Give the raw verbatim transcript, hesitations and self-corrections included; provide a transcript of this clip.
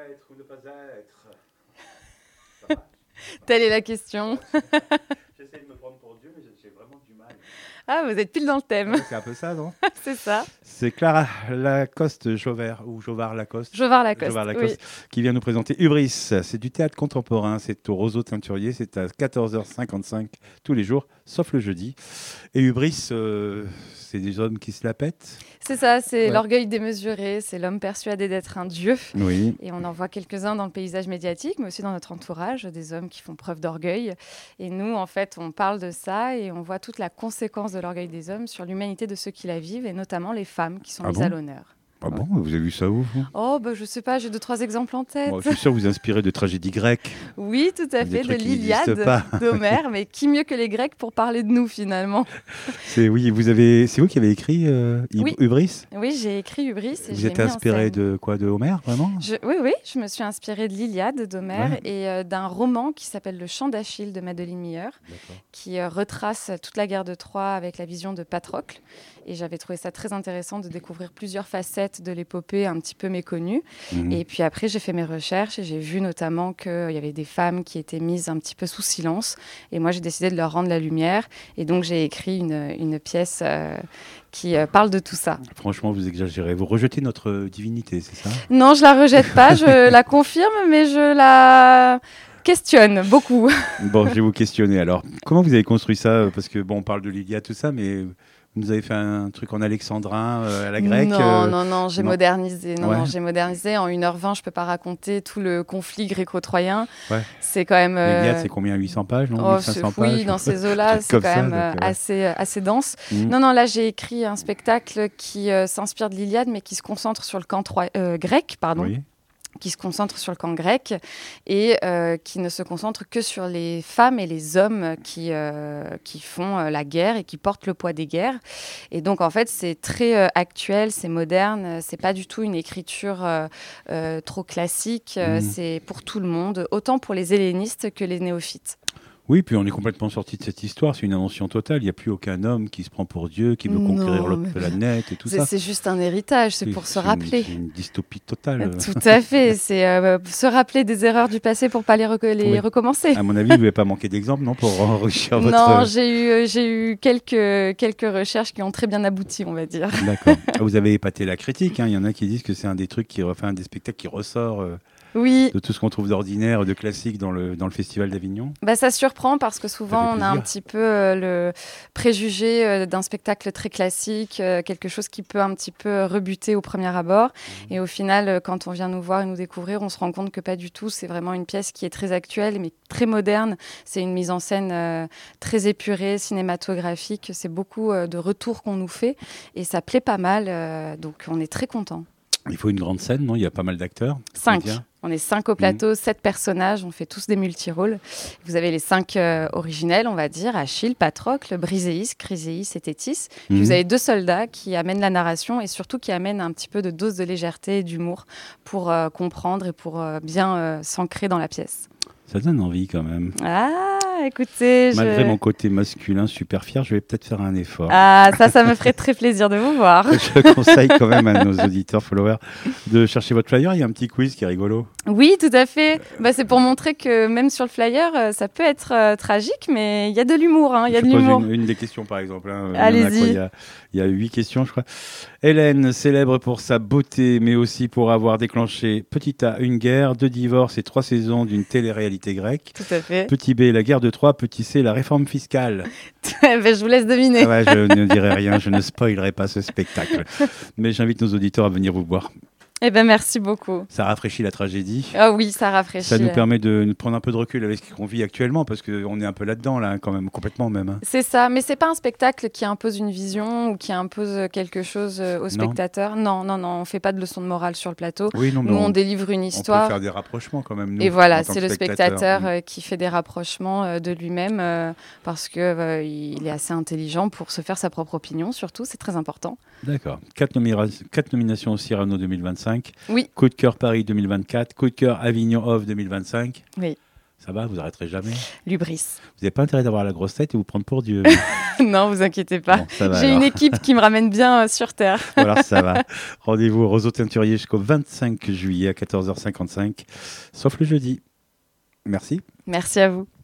être ou ne pas être? Ça va? Telle est la question. J'essaie de me prendre pour Dieu, mais j'ai vraiment du mal. Ah, vous êtes pile dans le thème. Ouais, c'est un peu ça, non? C'est ça. C'est Clara Lacoste Jauvert, ou Jauvard Lacoste. Jovard Lacoste. Jauvard Lacoste, Oui. qui vient nous présenter Hubris. C'est du théâtre contemporain, c'est au Roseau Teinturier, c'est à quatorze heures cinquante-cinq tous les jours, sauf le jeudi. Et Hubris, euh, c'est des hommes qui se la pètent. C'est ça, c'est Ouais. l'orgueil démesuré, c'est l'homme persuadé d'être un dieu. Oui. Et on en voit quelques-uns dans le paysage médiatique, mais aussi dans notre entourage, des hommes qui font preuve d'orgueil. Et nous, en fait, on parle de ça et on voit toute la conséquence de l'orgueil des hommes sur l'humanité de ceux qui la vivent, et notamment les femmes qui sont Ah mises bon à l'honneur. Ah bon, vous avez vu ça où vous? Oh, bah, je sais pas, j'ai deux, trois exemples en tête. Bon, je suis sûr que vous inspirez de tragédies grecques. Oui, tout à Des fait, de trucs qui n'existent l'Iliade pas. d'Homère, mais qui mieux que les Grecs pour parler de nous, finalement? C'est oui, vous avez, c'est vous qui avez écrit euh, Hub- Oui. Hubris. Oui, j'ai écrit Hubris et Vous je l'ai êtes mis en inspiré scène. de quoi, de Homère, vraiment? Je- oui, oui, je me suis inspirée de l'Iliade d'Homère Ouais. et euh, d'un roman qui s'appelle Le Chant d'Achille de Madeleine Miller, D'accord. qui euh, retrace toute la guerre de Troie avec la vision de Patrocle. Et j'avais trouvé ça très intéressant de découvrir plusieurs facettes de l'épopée un petit peu méconnues. Mhm. Et puis après, j'ai fait mes recherches et j'ai vu notamment qu'il y avait des femmes qui étaient mises un petit peu sous silence. Et moi, j'ai décidé de leur rendre la lumière. Et donc, j'ai écrit une, une pièce euh, qui euh, parle de tout ça. Franchement, vous exagérez. Vous rejetez notre divinité, c'est ça? Non, je la rejette pas, je la confirme, mais je la questionne beaucoup. Bon, je vais vous questionner alors. Comment vous avez construit ça? Parce que bon, on parle de l'Iliade, tout ça, mais vous nous avez fait un truc en alexandrin, euh, à la grecque. Non, euh, non, non, j'ai non. modernisé. Non, Ouais. non, j'ai modernisé. En une heure vingt, je peux pas raconter tout le conflit gréco-troyen. Ouais. C'est quand même. euh, L'Iliade, c'est combien? huit cents pages, non? oh, mille cinq cents c'est- oui, pages. dans ces eaux-là, truc c'est comme quand ça, même donc, euh, ouais. assez, assez dense. Mhm. Non, non, là, j'ai écrit un spectacle qui euh, s'inspire de l'Iliade, mais qui se concentre sur le camp troi- euh, grec, pardon. Oui. qui se concentre sur le camp grec et euh, qui ne se concentre que sur les femmes et les hommes qui, euh, qui font euh, la guerre et qui portent le poids des guerres. Et donc, en fait, c'est très euh, actuel, c'est moderne, euh, c'est pas du tout une écriture euh, euh, trop classique, euh, Mhm. c'est pour tout le monde, autant pour les hellénistes que les néophytes. Oui, puis on est complètement sorti de cette histoire. C'est une invention totale. Il n'y a plus aucun homme qui se prend pour Dieu, qui veut conquérir Non, l'autre mais- planète et tout C'est ça. c'est juste un héritage, c'est pour se une- rappeler. C'est une dystopie totale. Tout à fait, c'est euh, se rappeler des erreurs du passé pour pas les, reco- les Oui. recommencer. À mon avis, vous n'avez pas manqué d'exemples, non, pour enrichir votre... Non, j'ai eu, euh, j'ai eu quelques, quelques recherches qui ont très bien abouti, on va dire. D'accord. Ah, vous avez épaté la critique. hein. Il y en a qui disent que c'est un des trucs qui refait un des spectacles qui ressort euh, Oui, de tout ce qu'on trouve d'ordinaire, de classique dans le, dans le Festival d'Avignon. bah, ça surprend parce que souvent Ça fait on a un plaisir. petit peu euh, le préjugé euh, d'un spectacle très classique, euh, quelque chose qui peut un petit peu rebuter au premier abord. Mmh. Et au final, euh, quand on vient nous voir et nous découvrir, on se rend compte que pas du tout. C'est vraiment une pièce qui est très actuelle, mais très moderne. C'est une mise en scène euh, très épurée, cinématographique. C'est beaucoup euh, de retours qu'on nous fait et ça plaît pas mal. euh, donc on est très contents. Il faut une grande scène, non? Il y a pas mal d'acteurs. Cinq. comédiens. On est cinq au plateau, sept personnages, on fait tous des multirôles. Vous avez les cinq euh, originels, on va dire, Achille, Patrocle, Briséis, Chryséis et Thétis. Puis Mhm. vous avez deux soldats qui amènent la narration et surtout qui amènent un petit peu de dose de légèreté et d'humour pour euh, comprendre et pour euh, bien euh, s'ancrer dans la pièce. Ça donne envie quand même. Ah, écoutez, je... Malgré mon côté masculin super fier, je vais peut-être faire un effort. Ah, ça, ça me ferait très plaisir de vous voir. Je conseille quand même à nos auditeurs, followers, de chercher votre flyer. Il y a un petit quiz qui est rigolo. Oui, tout à fait. Bah, c'est pour montrer que même sur le flyer, euh, ça peut être euh, tragique, mais il y a de l'humour. hein, Il y a je de pose l'humour. une, une des questions, par exemple. hein. Il y en a Allez-y. quoi, Il y a, il y a huit questions, je crois. Hélène, célèbre pour sa beauté, mais aussi pour avoir déclenché, petit A, une guerre, deux divorces et trois saisons d'une télé-réalité grecque. Tout à fait. Petit B, la guerre de Troie. Petit C, la réforme fiscale. Ben, je vous laisse deviner. Ah ouais, je ne dirai rien, je ne spoilerai pas ce spectacle. Mais j'invite nos auditeurs à venir vous voir. Eh ben, merci beaucoup. Ça rafraîchit la tragédie. Ah oui, ça rafraîchit. Ça nous permet de nous prendre un peu de recul avec ce qu'on vit actuellement, parce qu'on est un peu là-dedans, là, quand même, complètement même. hein. C'est ça, mais c'est pas un spectacle qui impose une vision ou qui impose quelque chose euh, au spectateur. Non, non, non, on fait pas de leçon de morale sur le plateau. Oui, non, mais Nous, on, on délivre une on peut histoire. faire des rapprochements quand même. Nous, Et en voilà, tant c'est que le spectateur Mm. euh, qui fait des rapprochements euh, de lui-même euh, parce que euh, il est assez intelligent pour se faire sa propre opinion, surtout, c'est très important. D'accord. Quatre, nomira- quatre nominations au Cyrano deux mille vingt-cinq. Oui. Coup de cœur Paris deux mille vingt-quatre. Coup de cœur Avignon Off deux mille vingt-cinq. Oui. Ça va, vous arrêterez jamais. L'hubris. Vous n'avez pas intérêt d'avoir la grosse tête et vous prendre pour Dieu. Non, vous inquiétez pas. Bon, ça va, j'ai alors. une équipe qui me ramène bien euh, sur Terre. Alors ça va. Rendez-vous au Roseau Teinturier jusqu'au vingt-cinq juillet à quatorze heures cinquante-cinq, sauf le jeudi. Merci. Merci à vous.